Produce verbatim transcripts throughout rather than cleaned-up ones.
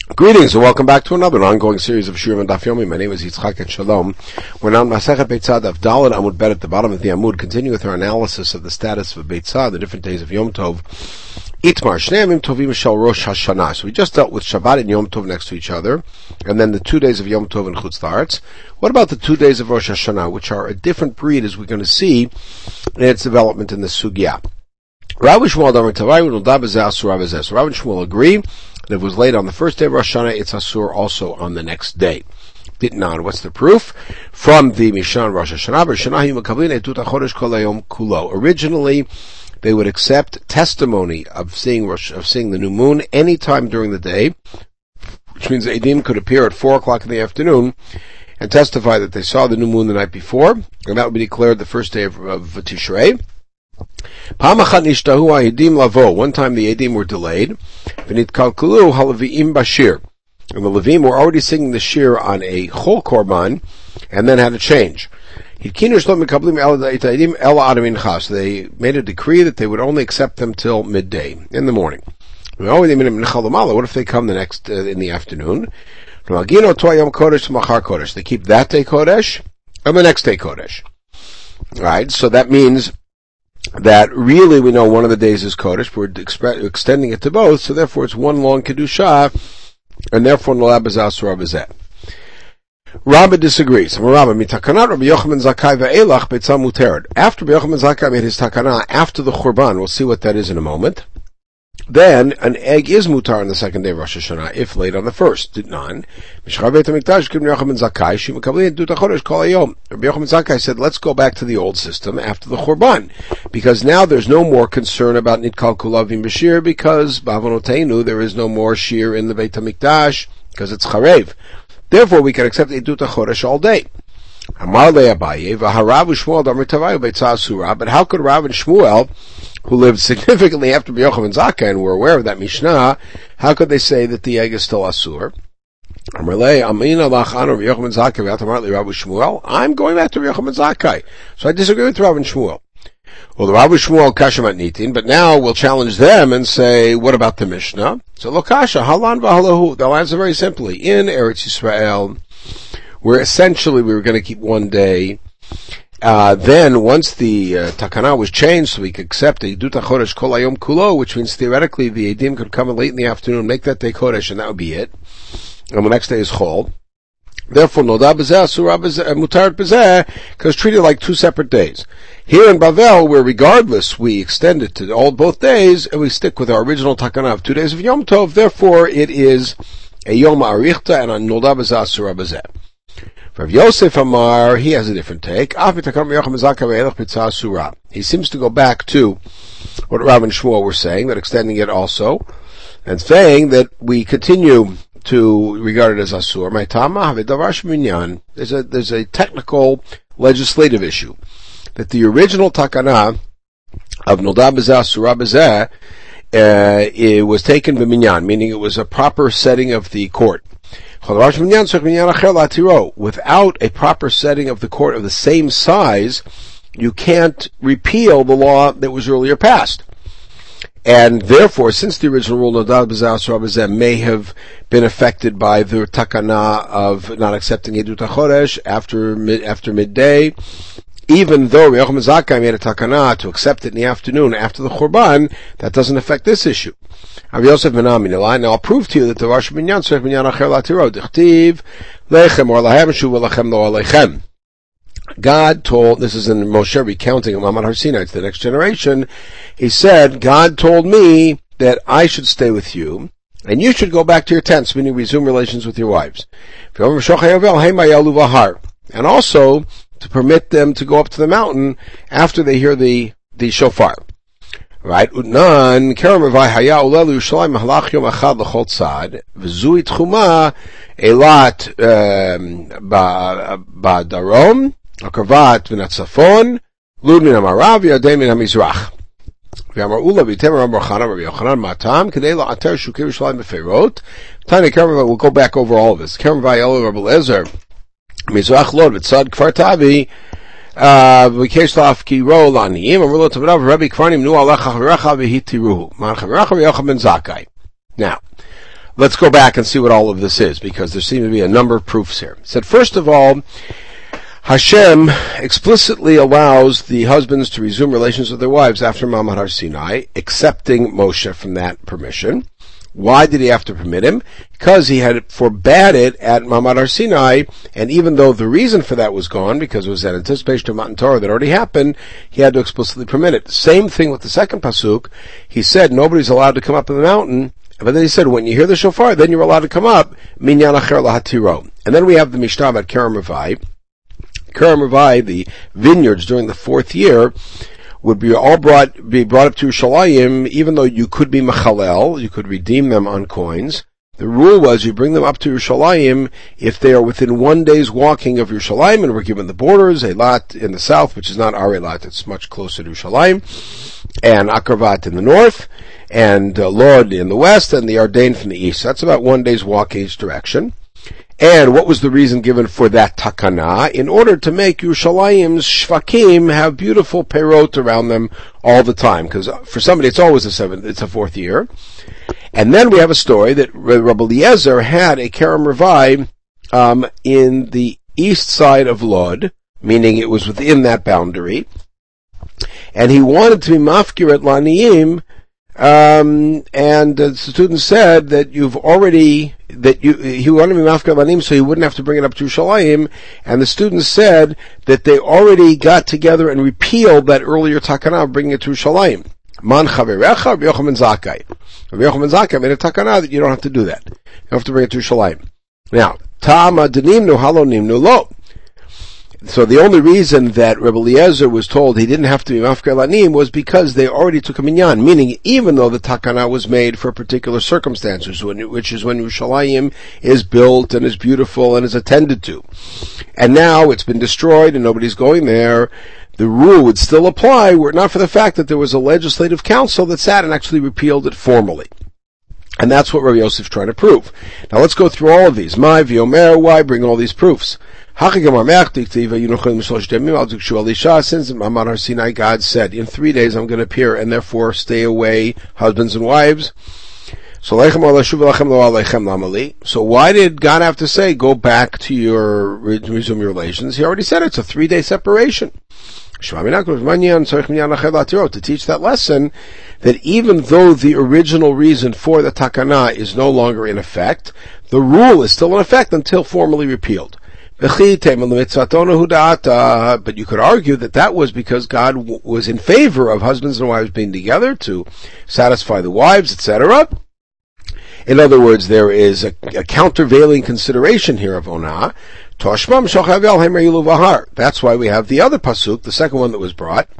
Greetings and welcome back to another ongoing series of Shurim and Daf Yomi. My name is Yitzchak and Shalom. We're now on Masechet Beitzah Daf Daled Amud Bet at the bottom of the Amud, continuing with our analysis of the status of Beitzah, the different days of Yom Tov. Itmar Shneim Yom Tovim Shel Rosh Hashanah. So we just dealt with Shabbat and Yom Tov next to each other, and then the two days of Yom Tov and Chutz La'aretz. What about the two days of Rosh Hashanah, which are a different breed, as we're going to see in its development in the Sugya? Rav and Shmuel Damar Tavai Nodab Bezeh Asur Bezeh. So Rav and Shmuel agree that if it was late on the first day of Rosh Hashanah, it's Asur also on the next day. Ditnan, what's the proof? From the Mishnah Rosh Hashanah, originally, they would accept testimony of seeing Rosh, of seeing the new moon any time during the day, which means the Eidim could appear at four o'clock in the afternoon and testify that they saw the new moon the night before, and that would be declared the first day of, of Tishrei. One time the Eidim were delayed, and the Levim were already singing the shir on a chol korban, and then had to change. So they made a decree that they would only accept them till midday, in the morning. What if they come the next, uh, in the afternoon? They keep that day Kodesh, and the next day Kodesh. Right, so that means that really we know one of the days is Kodesh, we're exp- extending it to both, so therefore it's one long Kedusha, and therefore Nolab is Asur Bezeh. Rabbi disagrees. Rabbi mitakanat Rabbi Yochanan Zakkai ve'elach beitzah muteret. After Rabbi Yochanan Zakkai made his takana, after the Churban, we'll see what that is in a moment, then an egg is mutar on the second day of Rosh Hashanah, if late on the first. Ditnan. Rabbi Yochanan Zakkai said, let's go back to the old system after the Churban, because now there's no more concern about Nitkal Kulavim B'Shir, because B'avonotenu, there is no more Shir in the Beit HaMikdash, because it's Charev. Therefore, we can accept Edut HaChodesh all day. Amar le Abaye, v'harav u'Shmuel damar tavayu beitzah asura. But how could Rav and Shmuel, who lived significantly after Rabbi Yochanan Zakkai and were aware of that Mishnah, how could they say that the egg is still asur? Amar le amina lachanu Rabbi Yochanan Zakkai v'atamar le Rav Shmuel. I'm going back to Rabbi Yochanan Zakkai, so I disagree with Rav and Shmuel. Well, the Rav Shmuel kashamat nitin, but now we'll challenge them and say, what about the Mishnah? So lokasha halan v'halahu. They'll answer very simply. In Eretz Yisrael, where essentially we were going to keep one day. Uh, then once the uh, takana was changed, so we could accept a Edut HaChodesh Kol Hayom Kulo, which means theoretically the Eidim could come late in the afternoon, make that day Kodesh, and that would be it. And the next day is Chol. Therefore, Noda Bezeh, Asura Bezeh, Mutaret Bezeh, because treated like two separate days. Here in Bavel, where regardless we extend it to all both days, and we stick with our original takana of two days of Yom Tov, therefore it is a Yom Arichta and a Noda Bezeh, Asura Bezeh. Rav Yosef Amar, he has a different take. He seems to go back to what Rav and Shmuel were saying, that extending it also, and saying that we continue to regard it as Asur. There's a, there's a technical legislative issue, that the original takana of Noda Bezeh Asura Bezeh, uh, it was taken b'minyan, meaning it was a proper setting of the court. Without a proper setting of the court of the same size, you can't repeal the law that was earlier passed. And therefore, since the original rule Noda Bezeh Asura Bezeh may have been affected by the takana of not accepting Edut HaChodesh after mid, after midday, even though Rabbi Yochanan Zakkai made a takana to accept it in the afternoon after the Churban, that doesn't affect this issue. Rav Yosef Menami, now I'll prove to you that the Rosh Minyan Tzorech Minyan Acher Latiro Dichtiv Lechem or Lahem Shuv Lechem Lo Alechem. God told, this is in Moshe recounting of Ma'amad Har Sinai to the next generation, he said, God told me that I should stay with you, and you should go back to your tents, meaning resume relations with your wives. And also, to permit them to go up to the mountain after they hear the, the shofar. Right? Utnan, Kerem Revai Haya Ulelu Yerushalayim Mahalach Yom Echad L'chol Tzad, V'zui Tchuma Eilat Ba'darom, Akarvat V'natzafon, Lud Min HaMarav, Yadei Min HaMizrach. V'amar Ula V'yitem Rabbi Yochanan, Rabbi Yochanan Matam, Kedei La'ater Shukei Yerushalayim B'Feirot. Tani Kerem Revai, we'll go back over all of this. Kerem Revai Elu Rabbi Lezer, Mizrach Lod V'tzad Kfar Tavi, V'kesh La'af Ki Ro La'niyim, Amr Lo Tavadav, Rabbi Kfarnim Nu Alach HaChaviracha V'hitiruhu. Man HaChaviracha V'Yochanan Ben Zakkai. Now, let's go back and see what all of this is, because there seem to be a number of proofs here. It said, first of all, Hashem explicitly allows the husbands to resume relations with their wives after Ma'amad Har Sinai, accepting Moshe from that permission. Why did he have to permit him? Because he had forbade it at Ma'amad Har Sinai, and even though the reason for that was gone, because it was an anticipation of Matan Torah that already happened, he had to explicitly permit it. Same thing with the second pasuk. He said nobody's allowed to come up in the mountain, but then he said when you hear the shofar, then you're allowed to come up. Minyan acher lahatiro. And then we have the Mishnah about Kerem Revai. Kerem Revai, the vineyards during the fourth year, would be all brought, be brought up to Yerushalayim, even though you could be Mechalel, you could redeem them on coins. The rule was you bring them up to Yerushalayim if they are within one day's walking of Yerushalayim, and we're given the borders, Eilat in the south, which is not our Eilat, it's much closer to Yerushalayim, and Akravat in the north, and uh, Lod in the west, and the Ardain from the east. That's about one day's walk each direction. And what was the reason given for that takana? In order to make Yerushalayim's shvakim have beautiful perot around them all the time. Because for somebody it's always a seventh, it's a fourth year. And then we have a story that Rabbi Eliezer had a Kerem Revai um, in the east side of Lod, meaning it was within that boundary. And he wanted to be mafkir at Laniyim, Um, and the student said that you've already, that you, he wanted to be mafkir lanim so he wouldn't have to bring it up to Yerushalayim, and the student said that they already got together and repealed that earlier takana of bringing it to Yerushalayim. Man chaverecha, Rabbi Yochanan Zakkai. Rabbi Yochanan Zakkai made a takana that you don't have to do that. You have to bring it to Yerushalayim. Now, ta'ama denimnu halo nimnu lo. So the only reason that Rebbe Eliezer was told he didn't have to be mafkir lanim was because they already took a minyan, meaning even though the takana was made for particular circumstances, which is when Yerushalayim is built and is beautiful and is attended to, and now it's been destroyed and nobody's going there, the rule would still apply were it not for the fact that there was a legislative council that sat and actually repealed it formally. And that's what Rabbi Yosef's trying to prove. Now let's go through all of these. My v'yomer, why bring all these proofs? Since Ma'amad Har Sinai, God said, in three days I'm going to appear, and therefore stay away, husbands and wives. So why did God have to say, go back to your, resume your relations? He already said it's a three-day separation. To teach that lesson, that even though the original reason for the takana is no longer in effect, the rule is still in effect until formally repealed. But you could argue that that was because God w- was in favor of husbands and wives being together to satisfy the wives, et cetera. In other words, there is a, a countervailing consideration here of onah. That's why we have the other pasuk, the second one that was brought.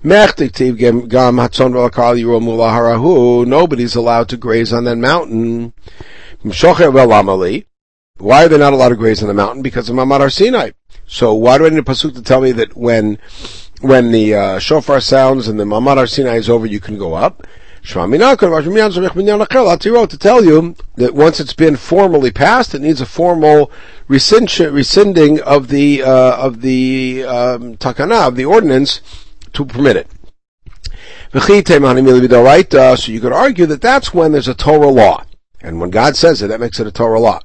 Nobody's allowed to graze on that mountain. Why are they not allowed to graze on the mountain? Because of Ma'amad Har Sinai. So why do I need a pasuk to tell me that when when the uh, shofar sounds and the Ma'amad Har Sinai is over, you can go up? To tell you that once it's been formally passed, it needs a formal rescind- rescinding of the uh, of the um, takana, of the ordinance, to permit it. So you could argue that that's when there's a Torah law. And when God says it, that makes it a Torah law.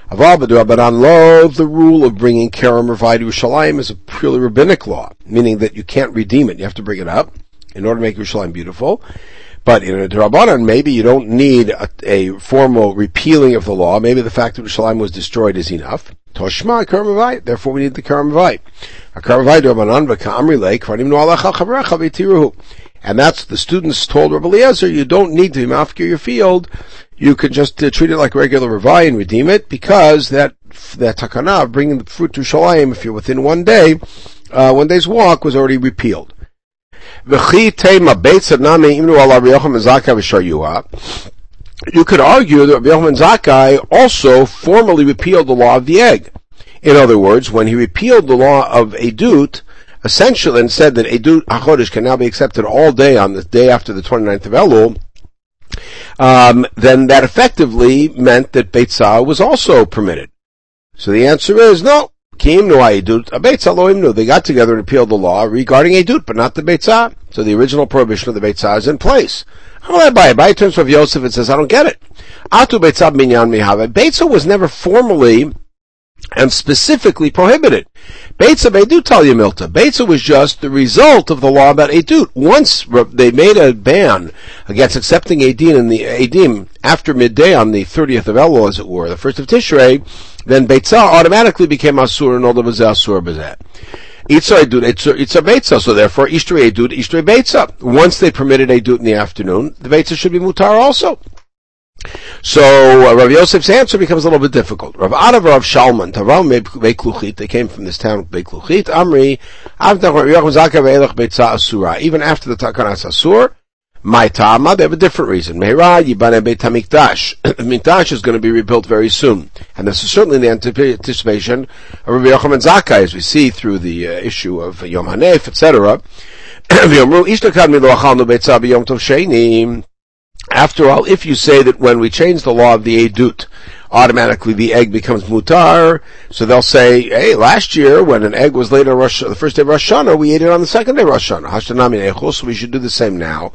The rule of bringing Kerem Revai to Yerushalayim is a purely rabbinic law, meaning that you can't redeem it. You have to bring it up in order to make Yerushalayim beautiful. But in a D'Rabbanan, maybe you don't need a, a formal repealing of the law. Maybe the fact that Yerushalayim was destroyed is enough. Toshma Kerem Revai. Therefore, we need the Kerem Revai. And that's the students told Rabbi Eliezer, you don't need to mafkir your field. You could just uh, treat it like regular Revai and redeem it, because that that takana of bringing the fruit to Yerushalayim, if you're within one day, uh, one day's walk, was already repealed. You could argue that Rabbi Yochanan Zakkai also formally repealed the law of the egg. In other words, when he repealed the law of Edut, essentially, and said that Edut HaChodesh can now be accepted all day on the day after the twenty-ninth of Elul, um, then that effectively meant that Beitzah was also permitted. So the answer is no. They got together and repealed the law regarding Edut, but not the Beitzah. So the original prohibition of the Beitzah is in place. By terms of Yosef, it says, I don't get it. Atu Beitzah Minyan Mihava. Beitzah was never formally and specifically prohibited. Beitzah Beidut Tal Yamilta. Beitzah was just the result of the law about Edut. Once they made a ban against accepting Edim in the Edim after midday on the thirtieth of Elul, as it were, the first of Tishrei, then Beitzah automatically became Asur and all the Bazeh Asur Bazeh. Itzar Edut, Itzar Beitzah, so therefore Ishtri Edut, Ishtri Beitzah. Once they permitted Edut in the afternoon, the Beitzah should be Mutar also. So uh, Rav Yosef's answer becomes a little bit difficult. Rav Adav, Rav Shalman, Tavam Beikluchit, they came from this town Beikluchit, Amri, even after the Takanas Asur, my Tama, they have a different reason. Meira Yibane Beit HaMikdash. The Mikdash is going to be rebuilt very soon. And this is certainly the anticipation of Rabbi Yochanan Zakkai, as we see through the uh, issue of uh, Yom Hanef, et cetera. After all, if you say that when we change the law of the Edut, automatically the egg becomes mutar, so they'll say, hey, last year when an egg was laid on Rosh, the first day of Rosh Hashanah, we ate it on the second day of Rosh Hashanah. So we should do the same now.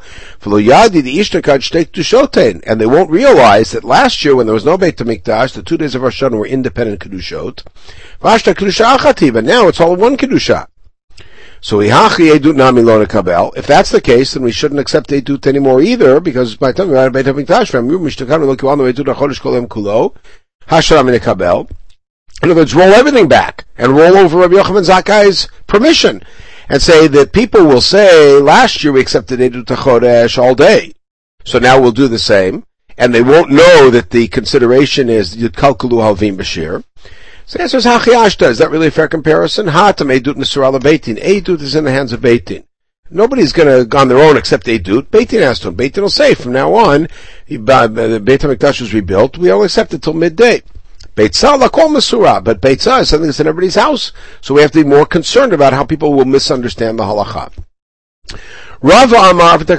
And they won't realize that last year when there was no Beit HaMikdash, the two days of Rosh Hashanah were independent Kedushot. But now it's all one Kedusha. So if that's the case, then we shouldn't accept Edut anymore either, because by the time we are Beit HaMikdash, in other words, roll everything back and roll over Rabbi Yochanan Zakkai's permission and say that people will say, last year we accepted Edut HaChodesh all day, so now we'll do the same, and they won't know that the consideration is Yitkalkulu Halvim Bashir. So the answer is Hachiashta. Is that really a fair comparison? Ha-tam Edut Nesurah Beitin. Edut is in the hands of Beitin. Nobody's going to go on their own except Edut. Beitin has to. Beitin will say, from now on, the Beit HaMikdash was rebuilt, we only accept it till midday. Beitzah lakol Nesurah. But Beitzah is something that's in everybody's house. So we have to be more concerned about how people will misunderstand the halacha. Rav Amar, he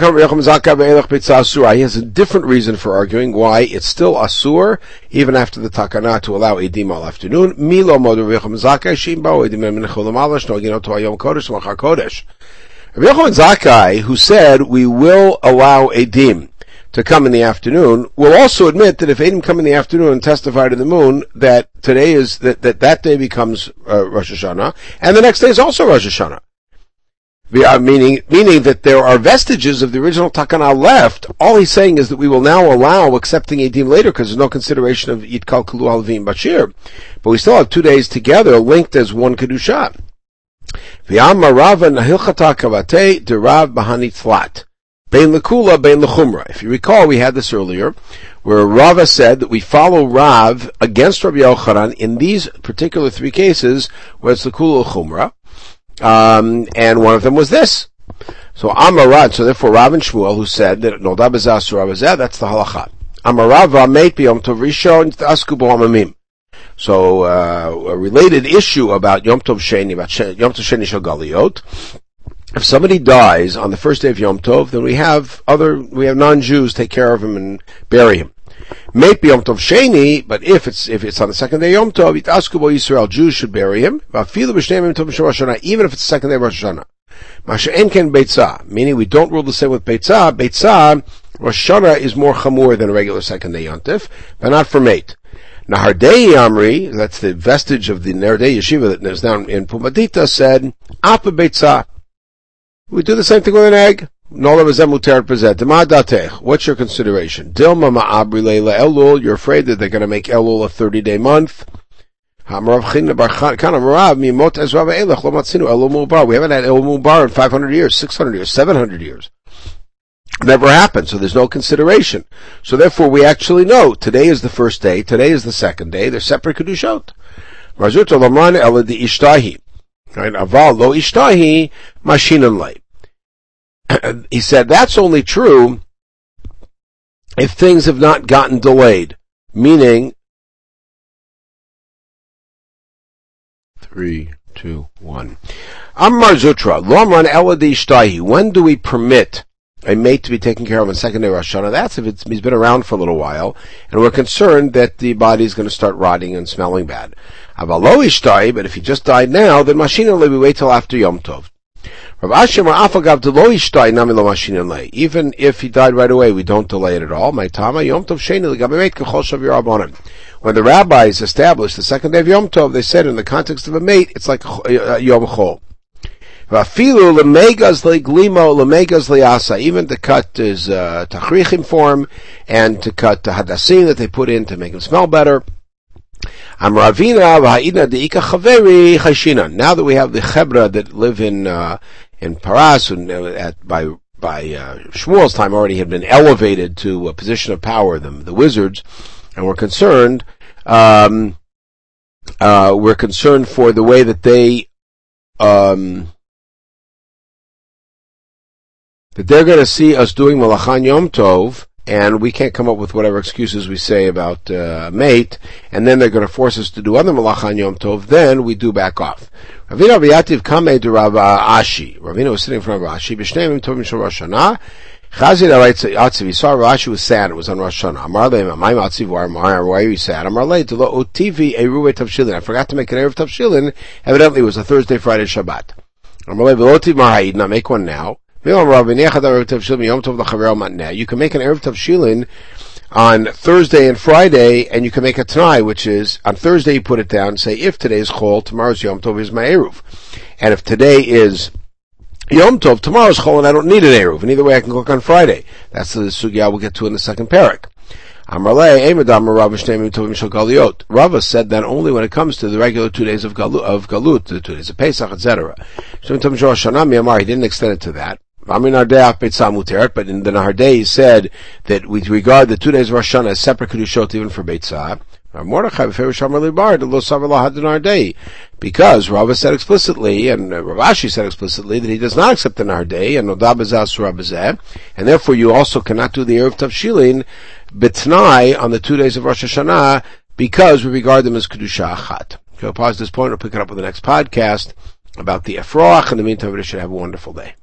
has a different reason for arguing why it's still asur, even after the takana, to allow edim all afternoon. Milo moder Rav Zakai shimbo edim menechol malash no gino to ayom kodesh machar kodesh. Rav Zakai, who said we will allow edim to come in the afternoon, will also admit that if edim come in the afternoon and testify to the moon, that today is that that, that day becomes uh, Rosh Hashanah, and the next day is also Rosh Hashanah. Meaning, meaning that there are vestiges of the original takana left. All he's saying is that we will now allow accepting edim later because there's no consideration of yitkal kulu halvim bashir. But we still have two days together linked as one kedusha. V'yamar Rava nahilchata kavate derav bahani tlat bein lekula bein lechumra. If you recall, we had this earlier, where Rava said that we follow Rav against Rabbi Yochanan in these particular three cases where it's lekula chumra. Um, and one of them was this. So Amarad, so therefore Rav and Shmuel, who said that Nolda B'zeh Asura B'zeh, that's the halakha. Amarav V'ameit B'yom Tov Rishon T'asku B'hamamim. So uh, a related issue about Yom Tov Sheni, about Yom Tov Sheni Shel Galiyot. If somebody dies on the first day of Yom Tov, then we have other, we have non-Jews take care of him and bury him. Maybe Yom Tov Sheni, but if it's if it's on the second day Yom Tov, Yitasku Bo Yisrael, Jews should bury him. Even if it's the second day of Rosh Hashanah. Masha'en ken Beitzah, meaning we don't rule the same with Beitzah. Beitzah, Rosh Hashanah is more chamur than a regular second day Yom Tov, but not for mate. Nahardei Amri, that's the vestige of the Nahardei Yeshiva that is down in Pumbedita, said, Apa Beitzah. We do the same thing with an egg. What's your consideration? You're afraid that they're going to make Elul a thirty-day month. We haven't had Elul Mubar in five hundred years, six hundred years, seven hundred years. Never happened, so there's no consideration. So therefore we actually know today is the first day, today is the second day, they're separate Kedushot. He said that's only true if things have not gotten delayed. Meaning, three, two, one. Ammar Zutra, Lomran Eladi Ishtahi. When do we permit a mate to be taken care of on second day Rosh Hashanah? That's if it's, he's been around for a little while, and we're concerned that the body is going to start rotting and smelling bad. Avalo Ishtahi, but if he just died now, then Mashinah we wait till after Yom Tov. Even if he died right away, we don't delay it at all. When the rabbis established the second day of Yom Tov, they said in the context of a mate, it's like Yom Chol. Even to cut his uh, tachrichim for him, and to cut the hadassim that they put in to make him smell better. Now that we have the chebra that live in uh, in Paras, and at, by by uh, Shmuel's time already had been elevated to a position of power, the, the wizards, and we're concerned, um, uh, we're concerned for the way that they, um, that they're going to see us doing Malachan Yom Tov, and we can't come up with whatever excuses we say about uh, mate, and then they're going to force us to do other Malachan Yom Tov, then we do back off. Ravina Aviyativ Kameh to Rav Ashi. Ravina was sitting in front of Rashi. B'shneim Tovim Shel Rosh Hashanah. Chazir Atziv. He saw Rashi was sad. It was on Rosh Hashanah. Amar leim, my Atziv, why are you sad? Amar leim, to lo otivi eruve tavshilin. I forgot to make an eruv tavshilin. Evidently, it was a Thursday, Friday, Shabbat. Amar leim, velotiv marhaid. Now make one now. You can make an Erev Tavshilin on Thursday and Friday, and you can make a Tanai, which is, on Thursday you put it down and say, if today is Chol, tomorrow's Yom Tov is my Eruv. And if today is Yom Tov, tomorrow's Chol, and I don't need an Eruv. And either way I can cook on Friday. That's the sugya we'll get to in the second parak. Rava said that only when it comes to the regular two days of Galut, of Galut, the two days of Pesach, et cetera. He didn't extend it to that. But in the Nahardei he said that we regard the two days of Rosh Hashanah as separate Kedushot even for Beitzah. Because Rava said explicitly, and Rav Ashi said explicitly, that he does not accept the Nahardei, and Noda B'zeh Asura B'zeh, and therefore you also cannot do the Erev Tavshilin B'tnai on the two days of Rosh Hashanah, because we regard them as Kedusha Achat. Okay, I'll pause this point, we'll pick it up with the next podcast about the Efroach. In the meantime, we should have a wonderful day.